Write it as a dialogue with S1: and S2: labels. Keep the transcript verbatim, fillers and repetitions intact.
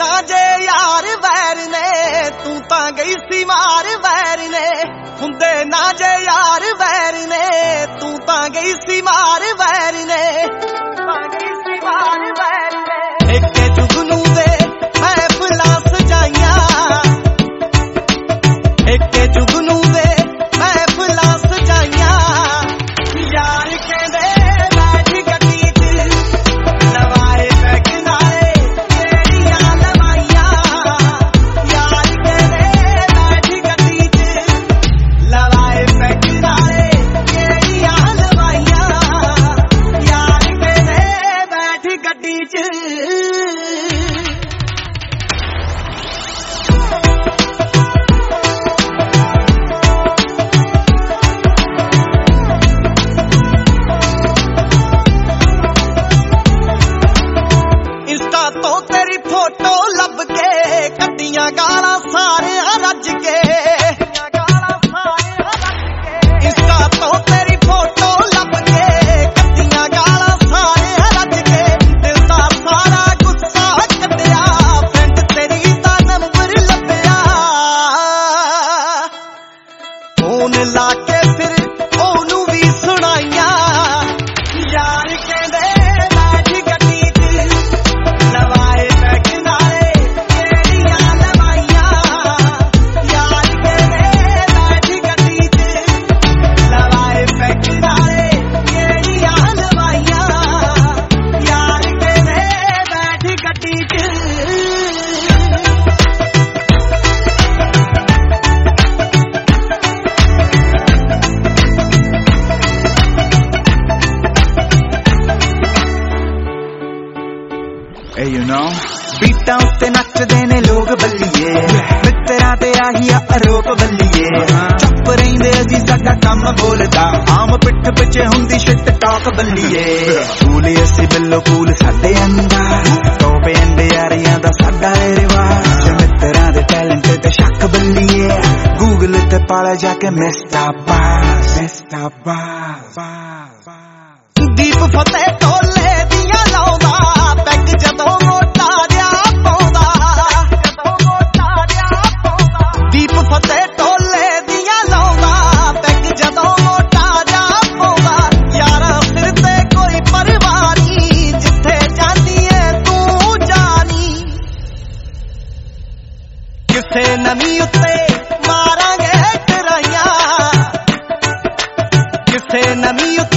S1: ना जे यार वैर ने तू तां गई सी मार वैर ने हुंदे ना जे यार वैर ने तू तां गई सी मार वैर ने तां गई सी मार वैर ने एक जुगनू दे महफिलां सजाइयां एक जुगनू दे महफिलां सजाइयां यार कहंदे तो तेरी फोटो लब के कड्डियां गालां सारे रज के इंस्टा तो तेरी फोटो लब के कड्डियां गालां सारे रज के दिल दा सारा गुस्सा कड्डिया फ्रेंड तेरी दा नंबर लभ्या फोन ला के फिर ओनू भी सुनाइयां यार कहंदे
S2: Hey, you know बीटां उत्ते नचदे ने लोग बल्लीए मित्तरां ते आही आरोप बल्लीए चुप रहिंदे असीं साडा कम बोलदा आम पिठ पिछे हुंदी शिट टॉक बल्लीए कूले असीं बिल्लो कूल साडे अंदर टोपे अंडे यारियां दा साडा रिवाज मित्तरां दे टैलेंट ते शक बल्लीए गूगल ते पाला जाके मिस्टर बास मिस्टर बास
S1: दीप फतेह टोले दियां लाउंदा पैग जदों मोटा जिहा पाउंदा दीप फतेह टोले दियां लाउंदा पैग जदों मोटा जिहा पाउंदा यारां सिर ते कोई परवाह नी जिथे जांदी ऐ तू जानी किसे नवीं उत्ते मारांगे टराइयां किसे नवीं